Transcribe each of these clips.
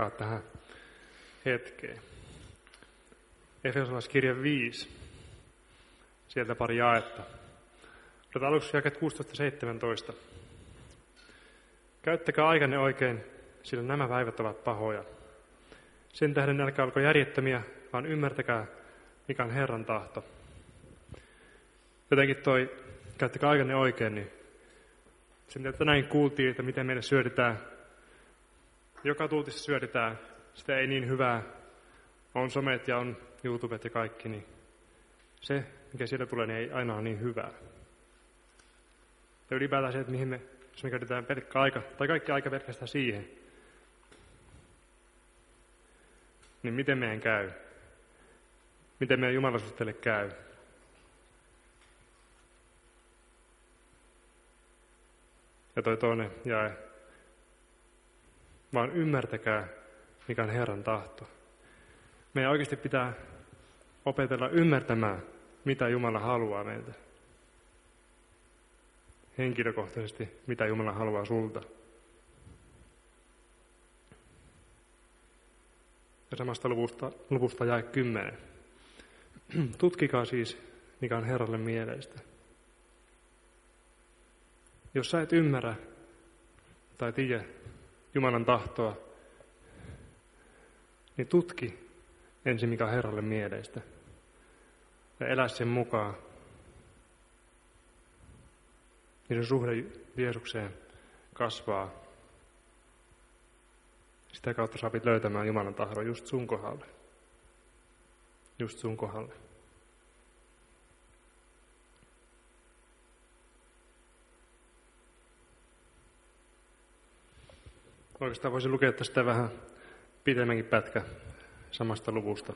tähän hetkeen. Efesolaiskirja 5. Sieltä pari jaetta. Otetaan aluksi jakeet 16-17. Käyttäkää aikanne oikein, sillä nämä päivät ovat pahoja. Sen tähden älkää olko järjettömiä, vaan ymmärtäkää, mikä on Herran tahto. Jotenkin käyttäkää aikanne oikein, niin se mitä tänään kuultiin, että miten meille syödetään, joka tuutissa syödetään, sitä ei niin hyvää, on somet ja on YouTubet ja kaikki, niin se, mikä sieltä tulee, niin ei aina ole niin hyvää. Ja ylipäätään se, että jos me käytetään pelkkä aika, tai kaikki aika pelkästään siihen, niin miten meidän käy? Miten meidän jumalisuhteelle käy? Ja toinen jae. Vaan ymmärtäkää, mikä on Herran tahto. Meidän oikeasti pitää opetella ymmärtämään, mitä Jumala haluaa meiltä. Henkilökohtaisesti, mitä Jumala haluaa sulta. Ja samasta luvusta jae 10. Tutkikaa siis, mikä on Herralle mieleistä. Jos sä et ymmärrä tai tiedä Jumalan tahtoa, niin tutki ensin, mikä on Herralle mieleistä. Ja elä sen mukaan. Niin se suhde Jeesukseen kasvaa. Sitä kautta saapit löytämään Jumalan tahdon just sun kohdalle. Just sun kohdalle. Oikeastaan voisin lukea tästä vähän pitemmänkin pätkä samasta luvusta.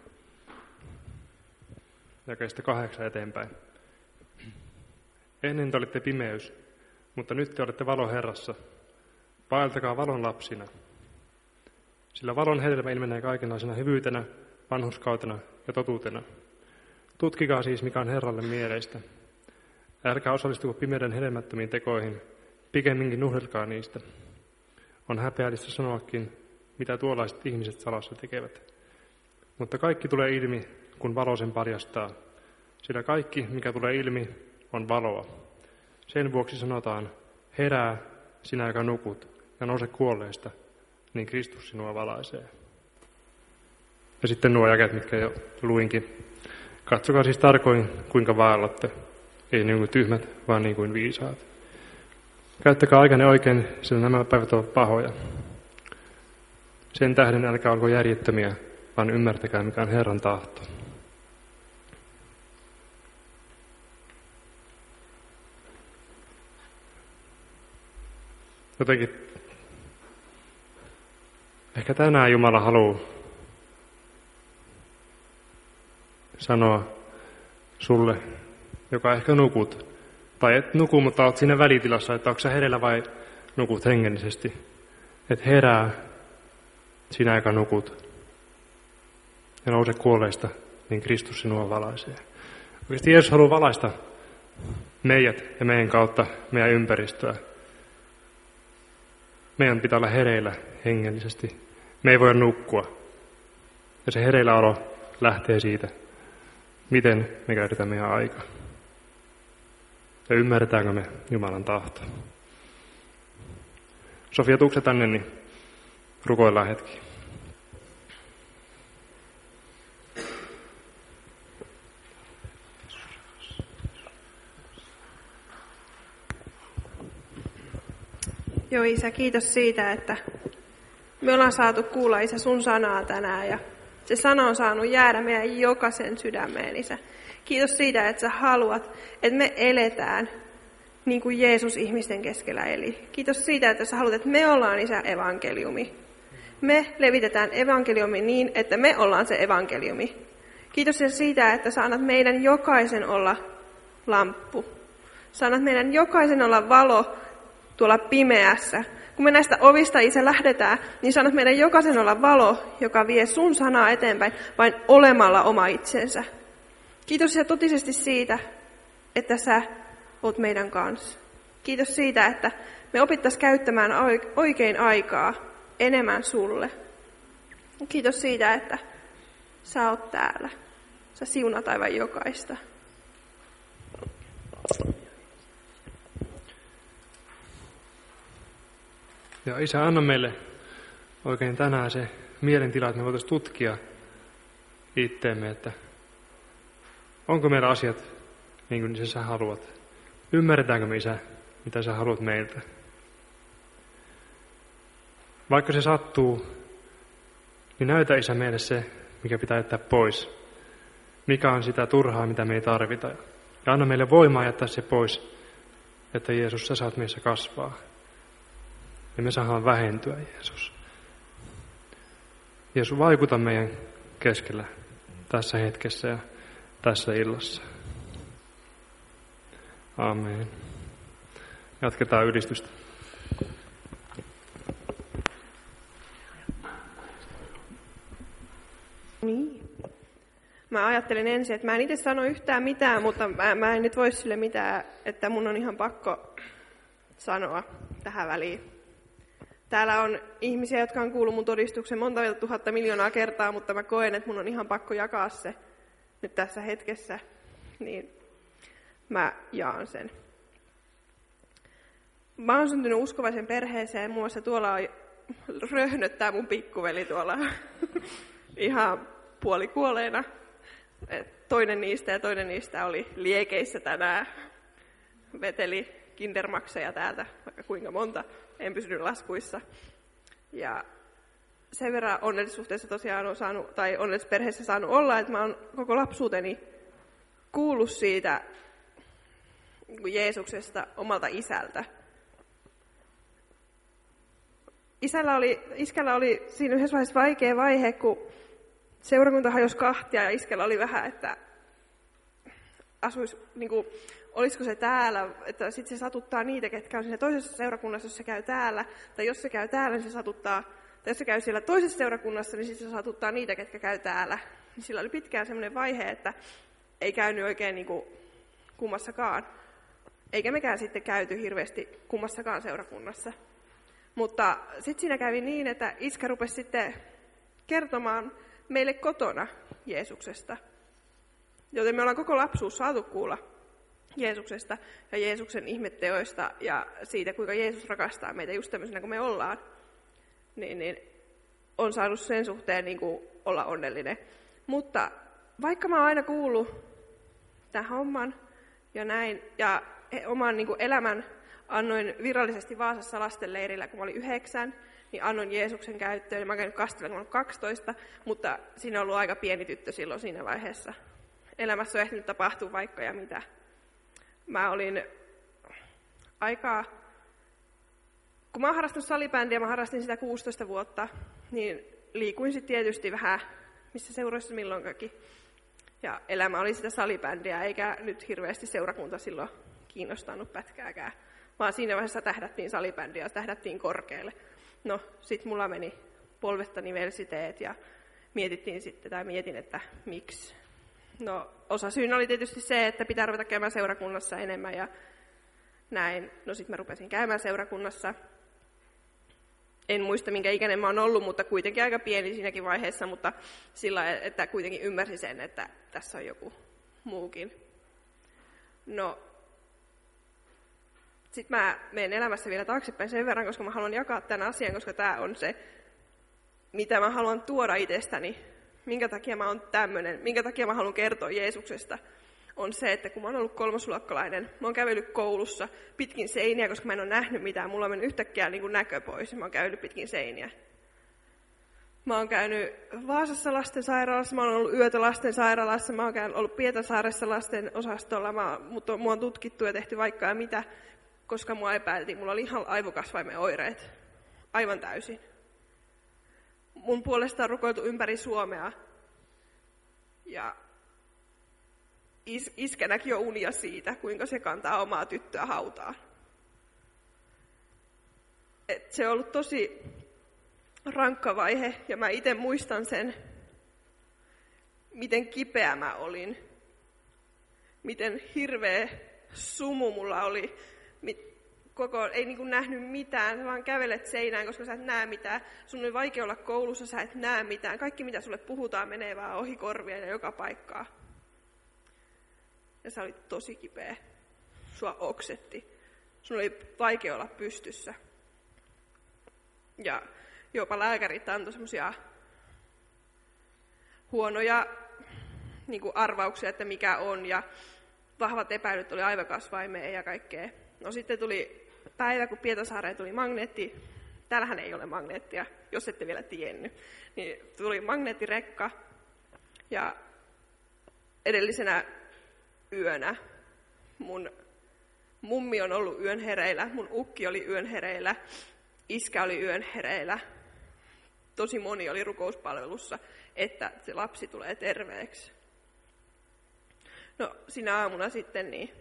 Jakeesta 8 eteenpäin. Ennen te olitte pimeys, mutta nyt te olette valo Herrassa. Vaeltakaa valon lapsina. Sillä valon hedelmä ilmenee kaikenlaisena hyvyytenä, vanhurskautena ja totuutena. Tutkikaa siis, mikä on Herralle mieleistä. Älkää osallistuko pimeyden hedelmättömiin tekoihin, pikemminkin nuhdelkaa niistä. On häpeällistä sanoakin, mitä tuollaiset ihmiset salassa tekevät. Mutta kaikki tulee ilmi, kun valo sen paljastaa. Sillä kaikki, mikä tulee ilmi, on valoa. Sen vuoksi sanotaan, herää, sinä joka nukut, ja nouse kuolleista, niin Kristus sinua valaisee. Ja sitten nuo jakeet, mitkä jo luinkin. Katsokaa siis tarkoin, kuinka vaellatte. Ei niin kuin tyhmät, vaan niin kuin viisaat. Käyttäkää aikanne oikein, sillä nämä päivät ovat pahoja. Sen tähden älkää olko järjettömiä, vaan ymmärtäkää, mikä on Herran tahto. Jotenkin ehkä tänään Jumala haluaa sanoa sulle, joka ehkä nukut, tai et nuku, mutta olet siinä välitilassa, että onko sä hereillä vai nukut hengellisesti. Että herää, sinä joka nukut, ja nouse kuolleista, niin Kristus sinua valaisee. Oikeasti Jeesus haluaa valaista meidät ja meidän kautta meidän ympäristöä. Meidän pitää olla hereillä hengellisesti. Me ei voi nukkua. Ja se hereilläolo lähtee siitä, miten me käytetään meidän aikaa. Ja ymmärretäänkö me Jumalan tahtoa. Sofia, tuutko tänne, niin rukoillaan hetki. Joo, Isä, kiitos siitä, että me ollaan saatu kuulla, Isä, sun sanaa tänään ja se sana on saanut jäädä meidän jokaisen sydämeen, Isä. Kiitos siitä, että sä haluat, että me eletään niin kuin Jeesus ihmisten keskellä eli. Kiitos siitä, että sä haluat, että me ollaan, Isä, evankeliumi. Me levitetään evankeliumi niin, että me ollaan se evankeliumi. Kiitos siitä, että sä annat meidän jokaisen olla lamppu. Sä annat meidän jokaisen olla valo tuolla pimeässä. Kun me näistä ovista, Isä, lähdetään, niin sanot meidän jokaisen olla valo, joka vie sun sanaa eteenpäin, vain olemalla oma itsensä. Kiitos ja totisesti siitä, että sä oot meidän kanssa. Kiitos siitä, että me opittaisiin käyttämään oikein aikaa enemmän sulle. Kiitos siitä, että sä oot täällä. Sä siunat aivan jokaista. Ja Isä, anna meille oikein tänään se mielentila, että me voitaisiin tutkia itteemme, että onko meillä asiat niin kuin sä haluat. Ymmärretäänkö me, Isä, mitä sä haluat meiltä? Vaikka se sattuu, niin näytä, Isä, meille se, mikä pitää jättää pois. Mikä on sitä turhaa, mitä me ei tarvita. Ja anna meille voimaa jättää se pois, että Jeesus, sä saat meissä kasvaa. Ja me saadaan vähentyä, Jeesus. Jeesus, vaikuta meidän keskellä tässä hetkessä ja tässä illassa. Amen. Jatketaan ylistystä. Niin. Mä ajattelin ensin, että mä en itse sano yhtään mitään, mutta mä en nyt voi sille mitään, että mun on ihan pakko sanoa tähän väliin. Täällä on ihmisiä, jotka on kuullut mun todistuksen monta tuhatta miljoonaa kertaa, mutta mä koen, että mun on ihan pakko jakaa se nyt tässä hetkessä, niin mä jaan sen. Mä oon syntynyt uskovaisen perheeseen, muun muassa tuolla röhnöttää mun pikkuveli tuolla ihan puolikuolleena. Toinen niistä oli liekeissä tänään, veteli kindermakseja täältä, vaikka kuinka monta, en pysynyt laskuissa. Ja sen verran onnellisuhteessa tosiaan on saanut, tai onnellisperheessä saanut olla, että mä oon koko lapsuuteni kuullut siitä Jeesuksesta omalta isältä. Iskällä oli siinä yhdessä vaiheessa vaikea vaihe, kun seurakunta hajosi kahtia ja iskällä oli vähän, että asuisi, niin kuin, olisiko se täällä, että sitten se satuttaa niitä, ketkä on siinä toisessa seurakunnassa, jos se käy täällä, tai jos se käy täällä, niin se satuttaa, tai jos se käy siellä toisessa seurakunnassa, niin sitten se satuttaa niitä, ketkä käy täällä. Niin sillä oli pitkään sellainen vaihe, että ei käynyt oikein niin kuin kummassakaan, eikä mekään sitten käyty hirveästi kummassakaan seurakunnassa. Mutta sitten siinä kävi niin, että iskä rupesi sitten kertomaan meille kotona Jeesuksesta. Joten me ollaan koko lapsuus saatu kuulla Jeesuksesta ja Jeesuksen ihmetteoista ja siitä, kuinka Jeesus rakastaa meitä just tämmöisenä kuin me ollaan. Niin on saanut sen suhteen niin kuin olla onnellinen. Mutta vaikka mä oon aina kuullut tämän homman ja näin, ja oman niin kuin elämän annoin virallisesti Vaasassa lastenleirillä, kun mä olin 9, niin annoin Jeesuksen käyttöön. Mä oon käynyt Kastelilla, kun mä olin 12, mutta siinä on ollut aika pieni tyttö silloin siinä vaiheessa. Elämässä on ehtinyt tapahtua vaikka ja mitä. Mä olin kun mä oon harrastanut salibändiä, mä harrastin sitä 16 vuotta, niin liikuin sitten tietysti vähän missä seuroissa milloinkakin. Ja elämä oli sitä salibändiä, eikä nyt hirveästi seurakunta silloin kiinnostanut pätkääkään. Vaan siinä vaiheessa tähdättiin salibändiä ja tähdättiin korkealle. No, sit mulla meni polvetta nivelsteet ja mietin, että miksi. No, osasyynä oli tietysti se, että pitää ruveta käymään seurakunnassa enemmän ja näin. No sit mä rupesin käymään seurakunnassa. En muista, minkä ikäinen mä oon ollut, mutta kuitenkin aika pieni siinäkin vaiheessa, mutta sillä, että kuitenkin ymmärsin sen, että tässä on joku muukin. No, sitten mä menen elämässä vielä taaksepäin sen verran, koska mä haluan jakaa tämän asian, koska tämä on se, mitä mä haluan tuoda itsestäni. Minkä takia mä oon tämmöinen, minkä takia mä haluan kertoa Jeesuksesta, on se, että kun mä oon ollut kolmosluokkalainen, mä oon kävellyt koulussa pitkin seiniä, koska mä en ole nähnyt mitään. Mulla on mennyt yhtäkkiä niin kuin näkö pois, mä oon käynyt pitkin seiniä. Mä oon käynyt Vaasassa lastensairaalassa, mä oon ollut yötä lastensairaalassa, mä oon ollut Pietarsaaressa lasten osastolla, mutta mua on tutkittu ja tehty vaikka ja mitä, koska mua epäiltiin. Mulla oli ihan aivokasvaimen oireet. Aivan täysin. Mun puolesta on rukoiltu ympäri Suomea. Ja iskä näki jo unia siitä, kuinka se kantaa omaa tyttöä hautaan. Se on ollut tosi rankka vaihe, ja mä itse muistan sen, miten kipeä mä olin. Miten hirveä sumu mulla oli, ei niin kuin nähnyt mitään, sä vaan kävelet seinään, koska sä et näe mitään. Sun on vaikea olla koulussa, sä et näe mitään. Kaikki, mitä sulle puhutaan, menee vaan ohi korvien ja joka paikkaa. Ja sä olit tosi kipeä. Sua oksetti. Sun oli vaikea olla pystyssä. Ja jopa lääkärit antoi semmosia huonoja niin kuin arvauksia, että mikä on. Ja vahvat epäilyt oli aivokasvaimeen ja kaikkea. No sitten tuli päivä, kun Pietarsaareen tuli magneetti. Täällähän ei ole magneettia, jos ette vielä tiennyt. Niin tuli magneettirekka ja edellisenä yönä mun mummi on ollut yön hereillä, mun ukki oli yön hereillä, iskä oli yön hereillä. Tosi moni oli rukouspalvelussa, että se lapsi tulee terveeksi. No sinä aamuna sitten niin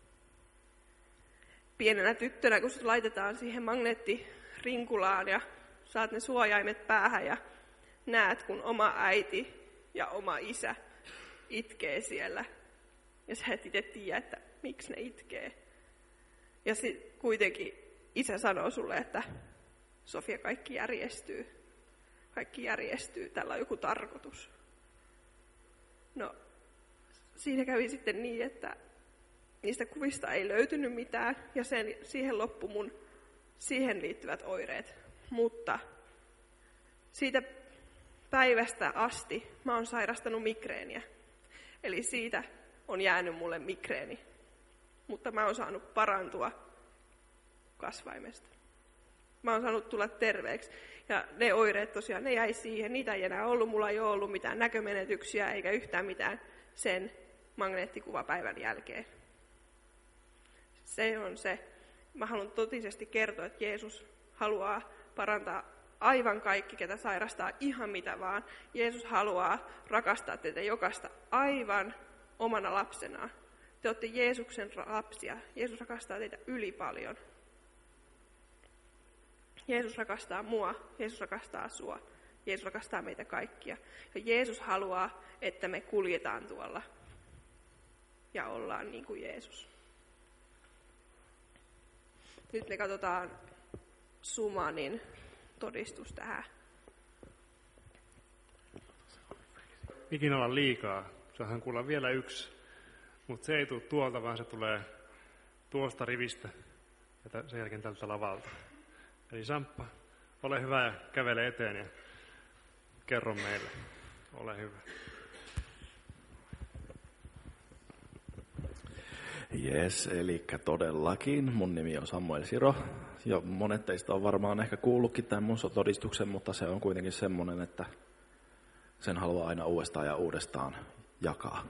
pienenä tyttönä, kun sut laitetaan siihen magneettirinkulaan ja saat ne suojaimet päähän ja näet, kun oma äiti ja oma isä itkee siellä. Ja sä et itse tiedä, että miksi ne itkee. Ja sitten kuitenkin isä sanoo sulle, että Sofia, kaikki järjestyy. Kaikki järjestyy, tällä on joku tarkoitus. No, siinä kävi sitten niin, että niistä kuvista ei löytynyt mitään, ja siihen loppui mun siihen liittyvät oireet. Mutta siitä päivästä asti mä oon sairastanut migreeniä. Eli siitä on jäänyt mulle migreeni. Mutta mä oon saanut parantua kasvaimesta. Mä oon saanut tulla terveeksi. Ja ne oireet tosiaan, ne jäi siihen. Niitä ei enää ollut. Mulla ei ole ollut mitään näkömenetyksiä eikä yhtään mitään sen magneettikuvapäivän jälkeen. Se on se. Mä haluan totisesti kertoa, että Jeesus haluaa parantaa aivan kaikki, ketä sairastaa ihan mitä vaan. Jeesus haluaa rakastaa teitä jokaista aivan omana lapsenaan. Te olette Jeesuksen lapsia. Jeesus rakastaa teitä yli paljon. Jeesus rakastaa mua. Jeesus rakastaa sua. Jeesus rakastaa meitä kaikkia. Ja Jeesus haluaa, että me kuljetaan tuolla ja ollaan niin kuin Jeesus. Nyt me katsotaan Sumanin todistus tähän. Ikinä olla liikaa. Saadaan kuulla vielä yksi, mutta se ei tule tuolta, vaan se tulee tuosta rivistä ja sen jälkeen tältä lavalta. Eli Samppa, ole hyvä ja kävele eteen ja kerro meille. Ole hyvä. Jes, eli todellakin. Mun nimi on Samuel Siro. Ja monet teistä on varmaan ehkä kuullutkin tämän mun todistuksen, mutta se on kuitenkin semmoinen, että sen haluaa aina uudestaan ja uudestaan jakaa.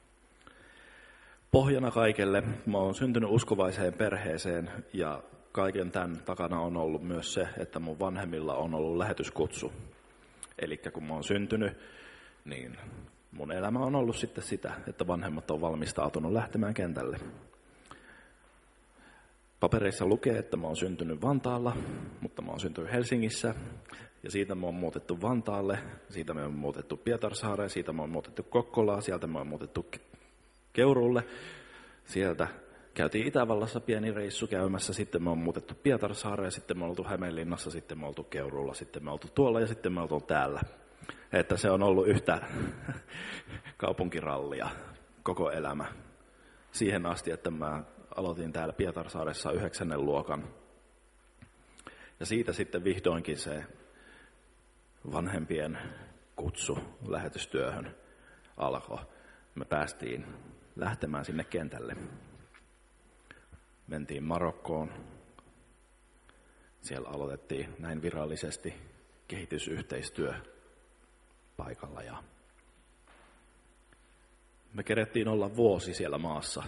Pohjana kaikelle, mä oon syntynyt uskovaiseen perheeseen ja kaiken tämän takana on ollut myös se, että mun vanhemmilla on ollut lähetyskutsu. Eli kun mä oon syntynyt, niin mun elämä on ollut sitten sitä, että vanhemmat on valmistautunut lähtemään kentälle. Papereissa lukee, että mä oon syntynyt Vantaalla, mutta mä oon syntynyt Helsingissä. Ja siitä me on muutettu Vantaalle, siitä me on muutettu Pietarsaareen, siitä me on muutettu Kokkolaan, sieltä me on muutettu Keuruulle. Sieltä käytiin Itävallassa pieni reissu käymässä, sitten me on muutettu Pietarsaareen, sitten me on oltu Hämeenlinnassa, sitten me on oltu Keuruulla, sitten me on oltu tuolla ja sitten me on oltu täällä. Että se on ollut yhtä kaupunkirallia koko elämä. Siihen asti, että mä aloitin täällä Pietarsaaressa 9. luokan. Ja siitä sitten vihdoinkin se vanhempien kutsu lähetystyöhön alkoi. Me päästiin lähtemään sinne kentälle. Mentiin Marokkoon. Siellä aloitettiin näin virallisesti kehitysyhteistyö paikalla. Ja me kerettiin olla vuosi siellä maassa,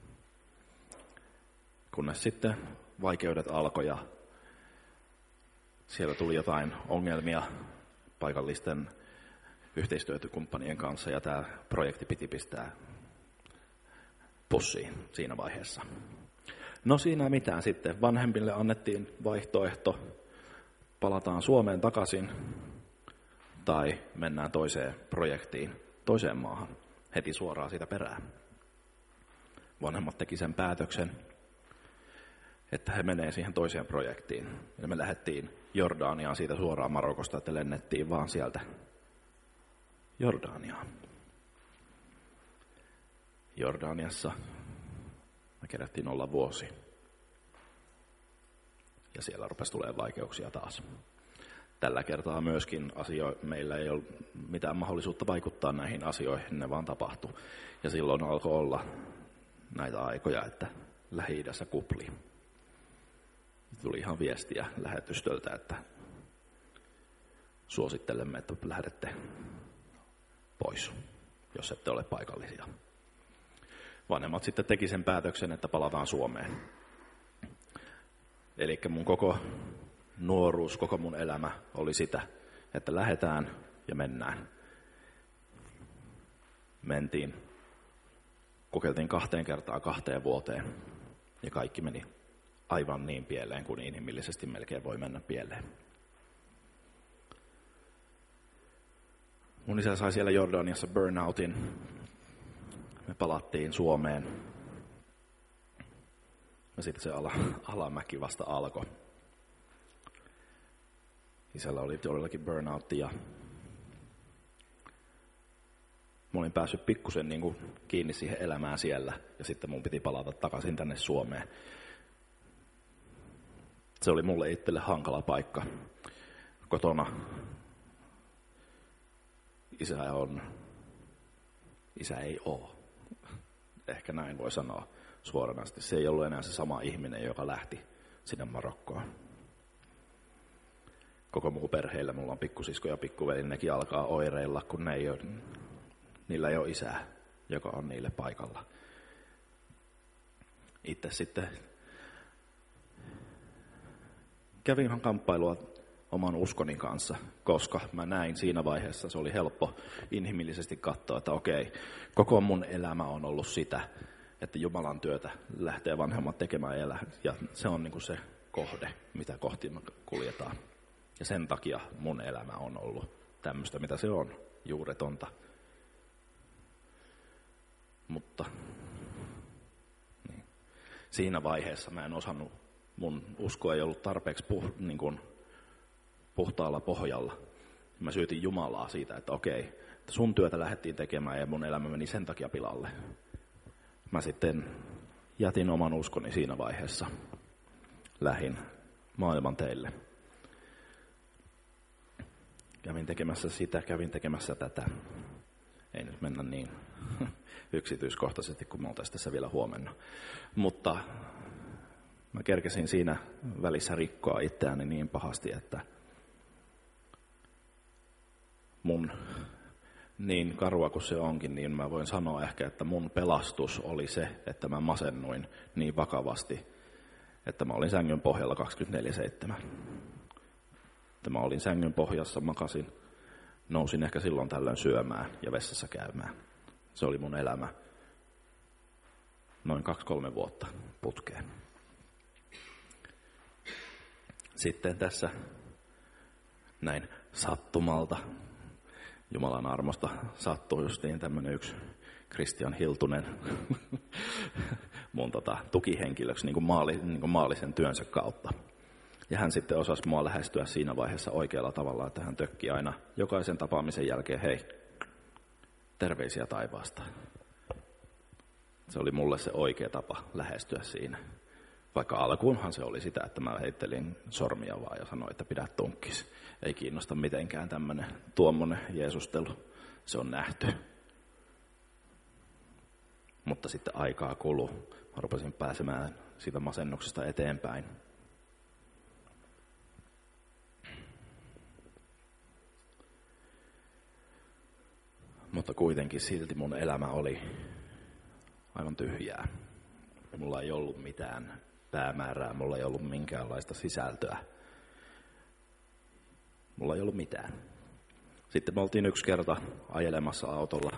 kunnes sitten vaikeudet alkoi ja siellä tuli jotain ongelmia paikallisten yhteistyökumppanien kanssa ja tämä projekti piti pistää pussiin siinä vaiheessa. No siinä mitään sitten. Vanhemmille annettiin vaihtoehto, palataan Suomeen takaisin tai mennään toiseen projektiin, toiseen maahan, heti suoraan siitä perään. Vanhemmat teki sen päätöksen että he menee siihen toiseen projektiin. Ja me lähdettiin Jordaniaan siitä suoraan Marokosta, että lennettiin vaan sieltä Jordaniaan. Jordaniassa me kerättiin olla vuosi. Ja siellä rupesi tulemaan vaikeuksia taas. Tällä kertaa myöskin meillä ei ole mitään mahdollisuutta vaikuttaa näihin asioihin, ne vaan tapahtui. Ja silloin alkoi olla näitä aikoja, että Lähi-idässä kupli. Tuli ihan viestiä lähetystöltä, että suosittelemme, että lähdette pois, jos ette ole paikallisia. Vanhemmat sitten teki sen päätöksen, että palataan Suomeen. Eli mun koko nuoruus, koko mun elämä oli sitä, että lähdetään ja mennään. Mentiin, kokeiltiin 2 kertaa 2 vuoteen ja kaikki meni aivan niin pieleen kuin inhimillisesti melkein voi mennä pieleen. Mun isä sai siellä Jordaniassa burnoutin. Me palattiin Suomeen. Ja sitten se alamäki vasta alkoi. Isällä oli todellakin burnoutti ja mä olin päässyt pikkusen niin kuin kiinni siihen elämään siellä ja sitten mun piti palata takaisin tänne Suomeen. Se oli mulle itselle hankala paikka. Kotona isä ei ole. Ehkä näin voi sanoa suoranaisesti. Se ei ollut enää se sama ihminen, joka lähti sinne Marokkoon. Koko muu perheellä, mulla on pikkusisko ja pikkuveli, nekin alkaa oireilla, kun niillä ei ole isää, joka on niille paikalla. Itse sitten kävin ihan kamppailua oman uskoni kanssa, koska mä näin siinä vaiheessa, se oli helppo inhimillisesti katsoa, että okei, koko mun elämä on ollut sitä, että Jumalan työtä lähtee vanhemmat tekemään ja se on niin kuin se kohde, mitä kohti me kuljetaan. Ja sen takia mun elämä on ollut tämmöistä, mitä se on, juuretonta. Mutta niin. Siinä vaiheessa mä en osannut, mun usko ei ollut tarpeeksi puhtaalla pohjalla. Mä syytin Jumalaa siitä, että okei, että sun työtä lähdettiin tekemään ja mun elämä meni sen takia pilalle. Mä sitten jätin oman uskoni siinä vaiheessa. Lähin maailman teille. Kävin tekemässä sitä, kävin tekemässä tätä. Ei nyt mennä niin yksityiskohtaisesti, kun mä oon tässä vielä huomenna. Mutta mä kerkesin siinä välissä rikkoa itseäni niin pahasti, että mun, niin karua kuin se onkin, niin mä voin sanoa ehkä, että mun pelastus oli se, että mä masennuin niin vakavasti, että mä olin sängyn pohjalla 24/7. Mä olin sängyn pohjassa, makasin, nousin ehkä silloin tällöin syömään ja vessassa käymään. Se oli mun elämä noin 2-3 vuotta putkeen. Sitten tässä näin sattumalta, Jumalan armosta sattui justiin tämmöinen yksi Christian Hiltunen mun tukihenkilöksi niin kuin maallisen työnsä kautta. Ja hän sitten osasi mua lähestyä siinä vaiheessa oikealla tavalla, että hän tökki aina jokaisen tapaamisen jälkeen, hei, terveisiä taivaasta. Se oli mulle se oikea tapa lähestyä siinä. Vaikka alkuunhan se oli sitä, että mä heittelin sormia vaan ja sanoin, että pidä tunkkis. Ei kiinnosta mitenkään tuommoinen jeesustelu. Se on nähty. Mutta sitten aikaa kului. Mä rupesin pääsemään siitä masennuksesta eteenpäin. Mutta kuitenkin silti mun elämä oli aivan tyhjää. Mulla ei ollut mitään päämäärää, mulla ei ollut minkäänlaista sisältöä. Mulla ei ollut mitään. Sitten me oltiin yksi kerta ajelemassa autolla.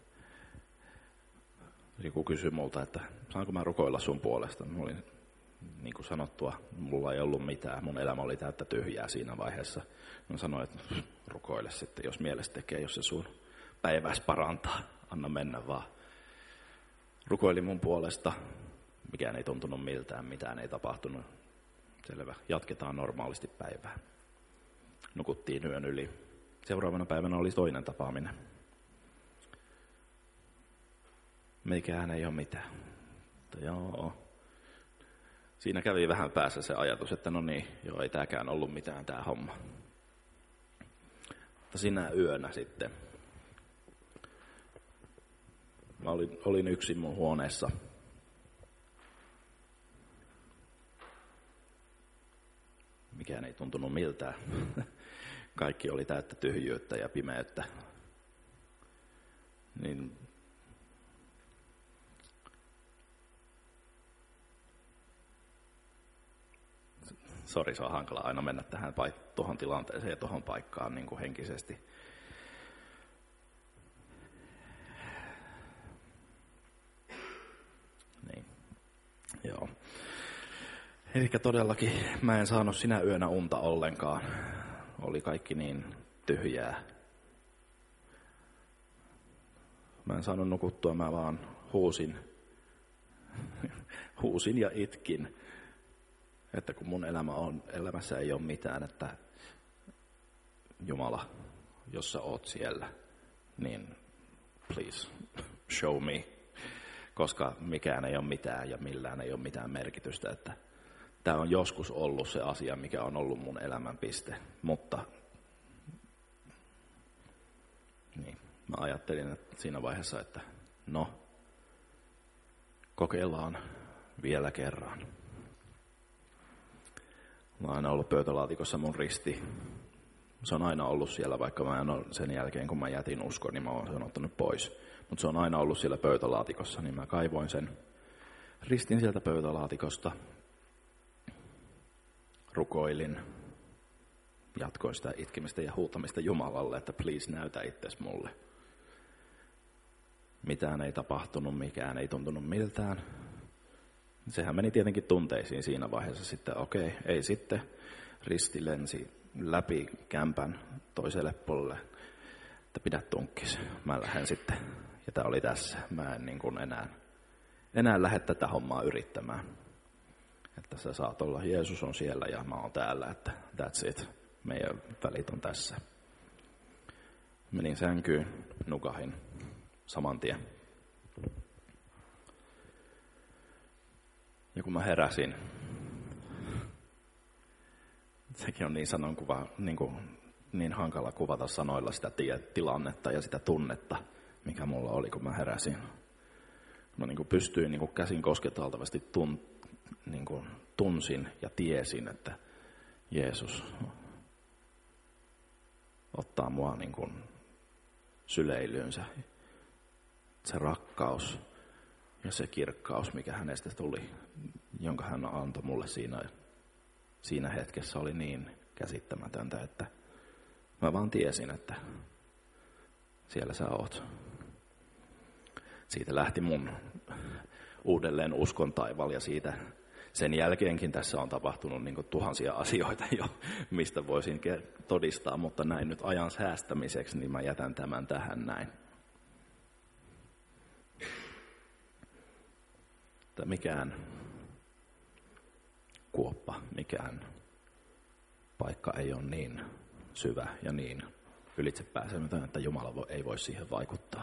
Joku kysyi multa, että saanko mä rukoilla sun puolesta. Mä olin, niin kuin sanottua, mulla ei ollut mitään. Mun elämä oli täyttä tyhjää siinä vaiheessa. Mä sanoin, että rukoile sitten, jos mielestä tekee, jos se sun päiväs parantaa. Anna mennä vaan. Rukoili mun puolesta. Mikään ei tuntunut miltään, mitään ei tapahtunut. Selvä, jatketaan normaalisti päivää. Nukuttiin yön yli. Seuraavana päivänä oli toinen tapaaminen. Mikään ei ole mitään. Mutta joo. Siinä kävi vähän päässä se ajatus, että no niin, joo, ei tääkään ollut mitään tää homma. Mutta sinä yönä sitten. Mä olin yksin mun huoneessa. Mikään ei tuntunut miltään. Kaikki oli täyttä tyhjyyttä ja pimeyttä. Niin sori, se on hankala aina mennä tuohon tilanteeseen ja tuohon paikkaan niin kuin henkisesti. Niin. Joo. Eli todellakin mä en saanut sinä yönä unta ollenkaan. Oli kaikki niin tyhjää. Mä en saanut nukuttua, mä vaan huusin ja itkin. Että kun mun elämässä ei ole mitään, että Jumala, jos sä oot siellä, niin please show me. Koska mikään ei ole mitään ja millään ei ole mitään merkitystä, että tämä on joskus ollut se asia, mikä on ollut mun elämän piste, mutta niin, mä ajattelin että siinä vaiheessa, että no, kokeillaan vielä kerran. Mä oon aina ollut pöytälaatikossa mun risti. Se on aina ollut siellä, vaikka mä en ole sen jälkeen, kun mä jätin uskon, niin mä oon sen ottanut pois. Mutta se on aina ollut siellä pöytälaatikossa, niin mä kaivoin sen ristin sieltä pöytälaatikosta. Rukoilin, jatkoin sitä itkemistä ja huutamista Jumalalle, että please näytä itsesi mulle. Mitään ei tapahtunut, mikään ei tuntunut miltään. Sehän meni tietenkin tunteisiin siinä vaiheessa sitten, okei, ei sitten. Risti lensi läpi kämpän toiselle puolelle, että pidä tunkkis. Mä lähden sitten, ja tää oli tässä. Mä en niin kuin enää lähde tätä hommaa yrittämään. Että sä saat olla, Jeesus on siellä ja mä oon täällä, että that's it. Meidän välit on tässä. Menin sänkyyn, nukahin saman tien. Ja kun mä heräsin, sekin on niin sanonkuva, niin hankala kuvata sanoilla sitä tilannetta ja sitä tunnetta, mikä mulla oli, kun mä heräsin. Mä niin kuin pystyin niin kuin käsin kosketeltavasti tunsin ja tiesin, että Jeesus ottaa mua niin kuin syleilyynsä. Se rakkaus ja se kirkkaus, mikä hänestä tuli, jonka hän antoi mulle siinä hetkessä, oli niin käsittämätöntä, että mä vaan tiesin, että siellä sä oot. Siitä lähti mun uudelleen uskon taival ja siitä sen jälkeenkin tässä on tapahtunut niin kuin tuhansia asioita jo, mistä voisin todistaa, mutta näin nyt ajan säästämiseksi, niin mä jätän tämän tähän näin. Että mikään kuoppa, mikään paikka ei ole niin syvä ja niin ylitsepääsemätön, että Jumala ei voi siihen vaikuttaa.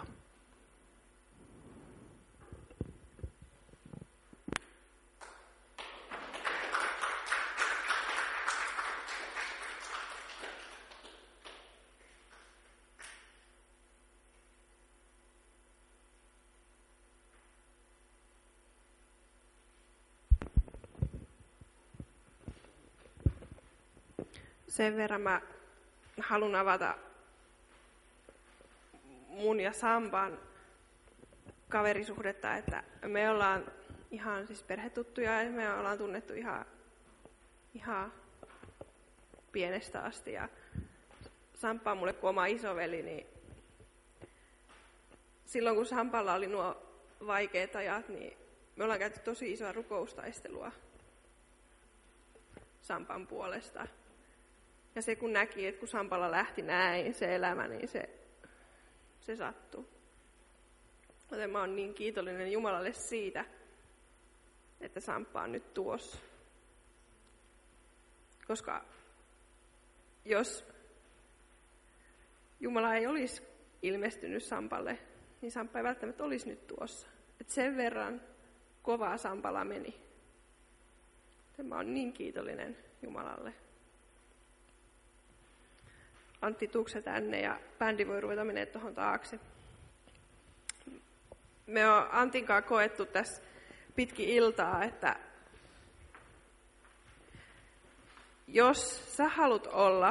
Sen verran mä haluan avata mun ja Sampan kaverisuhdetta, että me ollaan ihan siis perhetuttuja ja me ollaan tunnettu ihan pienestä asti. Ja Samppa on mulle kuin oma isoveli, niin silloin kun Sampalla oli nuo vaikeat ajat, niin me ollaan käyty tosi isoa rukoustaistelua Sampan puolesta. Ja se kun näki, että kun Sampalla lähti näin se elämä, niin se sattui. Joten mä oon niin kiitollinen Jumalalle siitä, että Samppa on nyt tuossa. Koska jos Jumala ei olisi ilmestynyt Sampalle, niin Samppa ei välttämättä olisi nyt tuossa. Et sen verran kovaa Sampalla meni. Mä oon niin kiitollinen Jumalalle. Antti, tuukse tänne ja bändi voi ruveta menemään tuohon taakse. Me on Antin kanssa koettu tässä pitkin iltaa, että jos sä haluat olla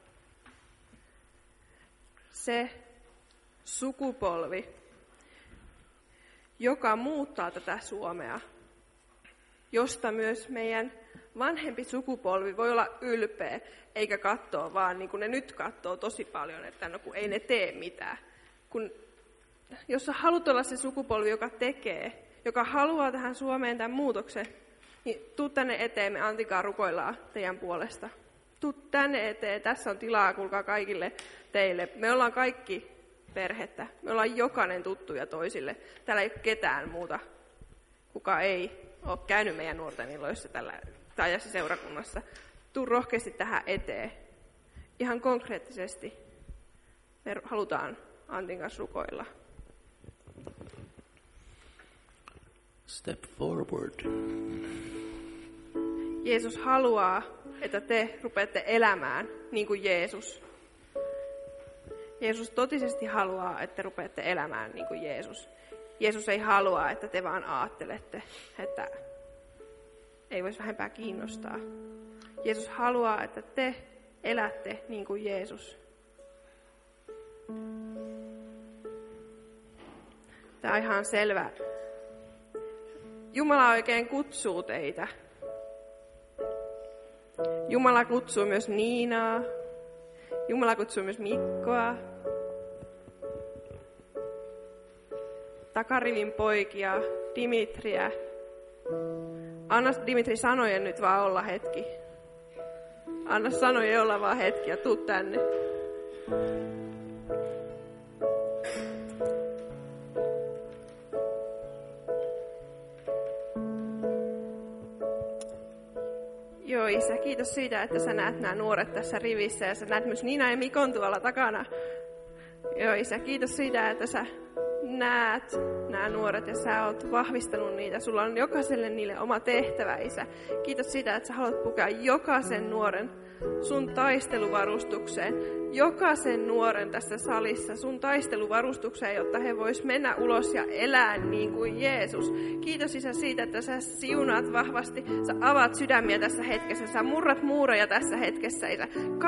se sukupolvi, joka muuttaa tätä Suomea, josta myös meidän vanhempi sukupolvi voi olla ylpeä, eikä katsoa vaan niin kuin ne nyt katsoo tosi paljon, että no kun ei ne tee mitään. Jos sä haluat olla se sukupolvi, joka tekee, joka haluaa tähän Suomeen tämän muutoksen, niin tuu tänne eteen, me Antikaan rukoillaan teidän puolesta. Tuu tänne eteen, tässä on tilaa, kuulkaa kaikille teille. Me ollaan kaikki perhettä, me ollaan jokainen tuttuja toisille. Täällä ei ole ketään muuta, kuka ei ole käynyt meidän nuorten iloissa tällä ajassa seurakunnassa. Tuu rohkeasti tähän eteen. Ihan konkreettisesti me halutaan Antin kanssa rukoilla. Step forward. Jeesus haluaa, että te rupeatte elämään niin kuin Jeesus. Jeesus totisesti haluaa, että te rupeatte elämään niin kuin Jeesus. Jeesus ei halua, että te vaan aattelette, että ei voisi vähempää kiinnostaa. Jeesus haluaa, että te elätte niin kuin Jeesus. Tämä on ihan selvä. Jumala oikein kutsuu teitä. Jumala kutsuu myös Niinaa. Jumala kutsuu myös Mikkoa. Takarivin poikia, Dimitriä. Anna Dimitri sanojen nyt vaan olla hetki. Anna sanojen olla vaan hetki ja tuu tänne. Joo, Isä, kiitos siitä, että sä näet nämä nuoret tässä rivissä ja sä näet myös Niina ja Mikon tuolla takana. Joo, Isä, kiitos siitä, että sä näet nämä nuoret ja sä oot vahvistanut niitä. Sulla on jokaiselle niille oma tehtävä, Isä. Kiitos siitä, että sä haluat pukea jokaisen nuoren sun taisteluvarustukseen. Jokaisen nuoren tässä salissa sun taisteluvarustukseen, jotta he vois mennä ulos ja elää niin kuin Jeesus. Kiitos, Isä, siitä, että sä siunaat vahvasti. Sä avaat sydämiä tässä hetkessä. Sä murrat muureja tässä hetkessä, Isä.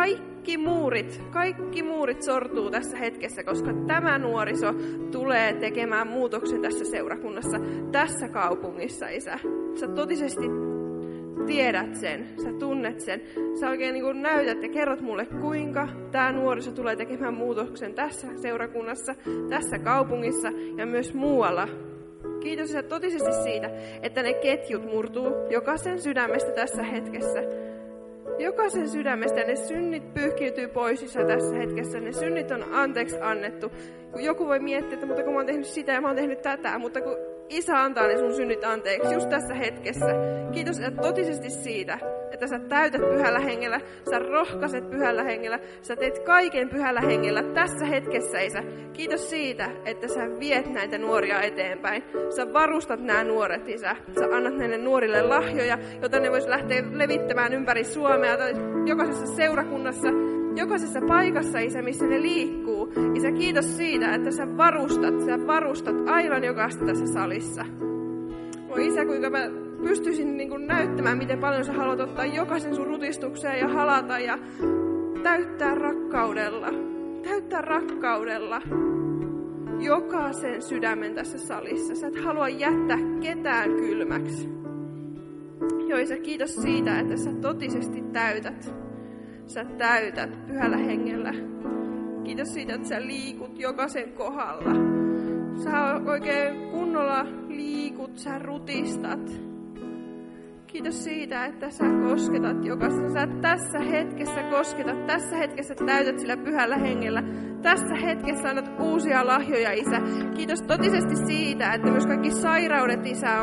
Kaikki muurit sortuu tässä hetkessä, koska tämä nuoriso tulee tekemään muutoksen tässä seurakunnassa, tässä kaupungissa, Isä. Sä totisesti tiedät sen, sä tunnet sen. Sä oikein niin kuin näytät ja kerrot mulle, kuinka tämä nuoriso tulee tekemään muutoksen tässä seurakunnassa, tässä kaupungissa ja myös muualla. Kiitos, Isä, totisesti siitä, että ne ketjut murtuu jokaisen sydämestä tässä hetkessä. Jokaisen sydämestä ne synnit pyyhkiytyy pois, Isä, tässä hetkessä. Ne synnit on anteeksi annettu. Kun joku voi miettiä, että mutta kun mä oon tehnyt sitä ja mä oon tehnyt tätä, mutta kun Isä antaa ne sun synnit anteeksi just tässä hetkessä. Kiitos, että totisesti siitä, että sä täytät Pyhällä Hengellä, sä rohkaiset Pyhällä Hengellä, sä teet kaiken Pyhällä Hengellä tässä hetkessä, Isä. Kiitos siitä, että sä viet näitä nuoria eteenpäin. Sä varustat nämä nuoret, Isä. Sä annat näille nuorille lahjoja, joita ne vois lähteä levittämään ympäri Suomea tai jokaisessa seurakunnassa, jokaisessa paikassa, Isä, missä ne liikkuu. Isä, kiitos siitä, että sä varustat aivan jokaista tässä salissa. Voi Isä, kuinka mä pystyisin niin kuin näyttämään, miten paljon sä haluat ottaa jokaisen sun rutistukseen ja halata ja täyttää rakkaudella. Täyttää rakkaudella jokaisen sydämen tässä salissa. Sä et halua jättää ketään kylmäksi. Joo, Isä, kiitos siitä, että sä totisesti täytät. Sä täytät Pyhällä Hengellä. Kiitos siitä, että sä liikut jokaisen kohdalla. Sä oikein kunnolla liikut, sä rutistat. Kiitos siitä, että sä kosketat jokaisen. Sä tässä hetkessä kosketat, tässä hetkessä täytät sillä Pyhällä Hengellä. Tässä hetkessä annat uusia lahjoja, Isä. Kiitos totisesti siitä, että myös kaikki sairaudet, Isä, on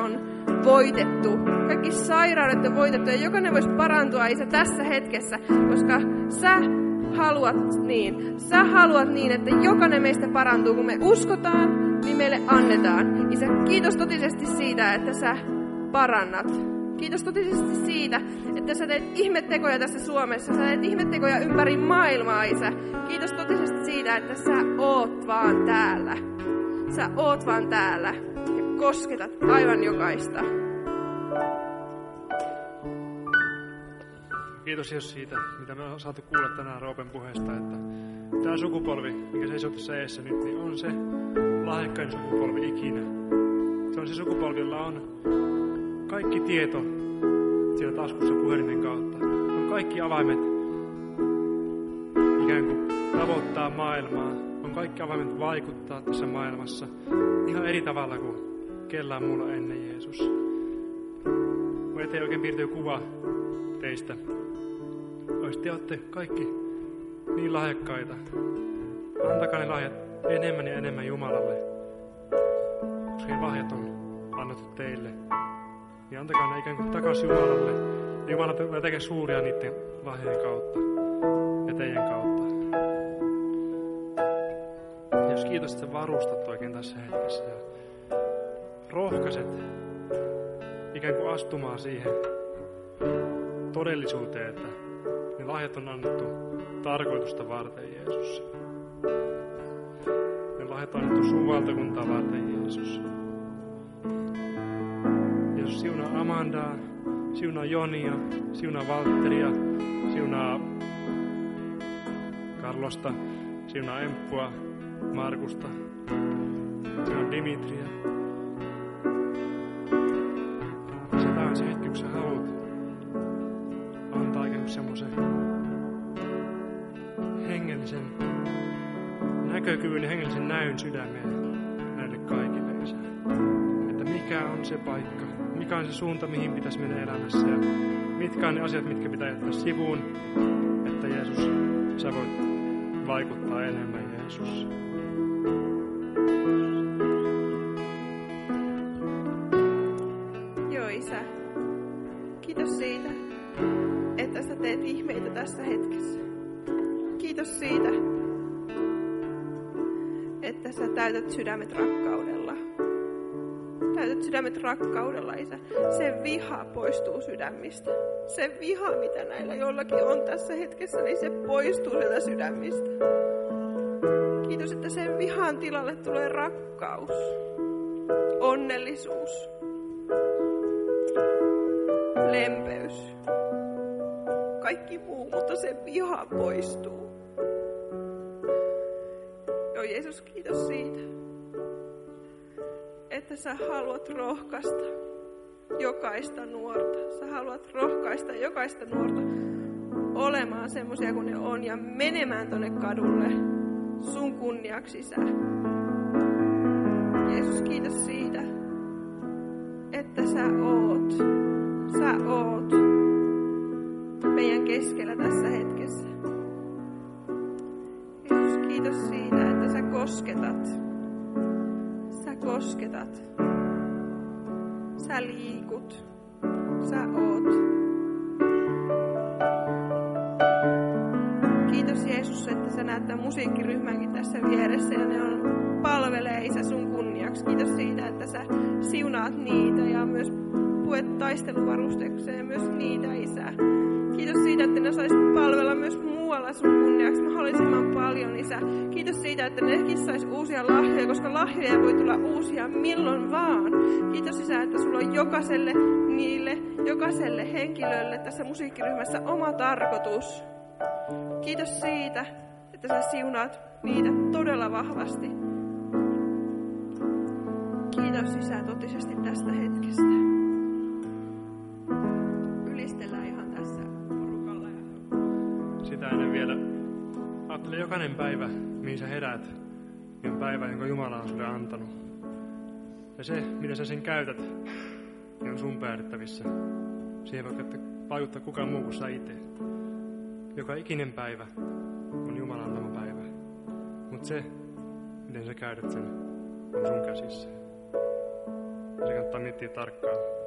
voitettu. Kaikki sairaudet on voitettu ja jokainen voisi parantua, Isä, tässä hetkessä, koska Sä haluat niin. Sä haluat niin, että jokainen meistä parantuu. Kun me uskotaan, niin meille annetaan. Isä, kiitos totisesti siitä, että Sä parannat. Kiitos totisesti siitä, että Sä teet ihmettekoja tässä Suomessa. Sä teet ihmettekoja ympäri maailmaa, Isä. Kiitos totisesti siitä, että Sä oot vaan täällä. Sä oot vaan täällä ja kosketat aivan jokaista. Kiitos Jeesus siitä, mitä me on saatu kuulla tänään Roopen puheesta, että tämä sukupolvi, mikä seisoo tässä eessä nyt, niin on se lahjakkain sukupolvi ikinä. Se on se sukupolvi, jolla on kaikki tieto siellä taskussa puhelimen kautta. On kaikki avaimet ikään kuin tavoittaa maailmaa. On kaikki avaimet vaikuttaa tässä maailmassa ihan eri tavalla kuin kellään muulla ennen Jeesus. Mun eteen oikein piirtyy kuva teistä. Te olette kaikki niin lahjakkaita. Antakaa ne lahjat enemmän ja enemmän Jumalalle, koska ne lahjat on annettu teille. Niin antakaa ne ikään kuin takaisin Jumalalle. Ja Jumala tulee tekemään suuria niiden lahjojen kautta ja teidän kautta. Ja jos kiitos, että varustat oikein tässä hetkessä ja rohkaiset ikään kuin astumaan siihen todellisuuteen, että ne lahjat on annettu tarkoitusta varten, Jeesus. Ne lahjat on annettu sun valtakuntaa varten, Jeesus. Jeesus, siunaa Amandaa, siunaa Jonia, siunaa Valtteria, siunaa Carlosta, siunaa Emppua, Markusta, siunaa Dimitria. Se on se hetki, kun sä haluat antaa ikään kuin semmoisen hengellisen näkökyvyn ja hengellisen näyn sydämeen näille kaikille, Isä. Että mikä on se paikka, mikä on se suunta, mihin pitäisi mennä elämässä ja mitkä on ne asiat, mitkä pitää jättää sivuun, että Jeesus, sä voit vaikuttaa enemmän, Jeesus. Joo, Isä. Kiitos siitä, että sä teet ihmeitä tässä hetkessä. Kiitos siitä, että sä täytät sydämet rakkaudella. Täytät sydämet rakkaudella, Isä. Se viha poistuu sydämistä. Se viha, mitä näillä jollakin on tässä hetkessä, niin se poistuu sieltä sydämistä. Kiitos, että sen vihan tilalle tulee rakkaus, onnellisuus, lempeys. Kaikki muu, mutta se viha poistuu. Joo, Jeesus, kiitos siitä, että sä haluat rohkaista jokaista nuorta. Sä haluat rohkaista jokaista nuorta olemaan semmoisia kuin ne on ja menemään tonne kadulle sun kunniaksi, Isä. Jeesus, kiitos siitä, että sä oot meidän keskellä tässä hetkessä. Jeesus, kiitos siitä, että sä kosketat. Sä liikut. Sä oot. Kiitos Jeesus, että sä näet tämän musiikkiryhmänkin tässä vieressä ja ne palvelee, Isä, sun kunniaksi. Kiitos siitä, että sä siunaat niitä ja myös puet taisteluvarustekseen myös niitä, Isä. Kiitos siitä, että ne sais palvella myös muualla sun kunniaksi mahdollisimman paljon, Isä. Kiitos siitä, että nekin sais uusia lahjoja, koska lahjoja voi tulla uusia milloin vaan. Kiitos, Isä, että sulla on jokaiselle henkilölle tässä musiikkiryhmässä oma tarkoitus. Kiitos siitä, että sä siunaat niitä todella vahvasti. Kiitos, Isä, totisesti tästä hetkestä. Ylistellään ihan tässä porukalla. Sitä ennen vielä ajattele jokainen päivä, mihin sä herät, niin on päivä, jonka Jumala on sulle antanut. Ja se, miten sä sen käytät, niin on sun päätettävissä. Siihen voi vaikuttaa kukaan muu kuin sä itse. Joka ikinen päivä on Jumalan antama päivä. Mutta se, miten sä käytät sen, on sun käsissä. Ja se kannattaa miettiä tarkkaan.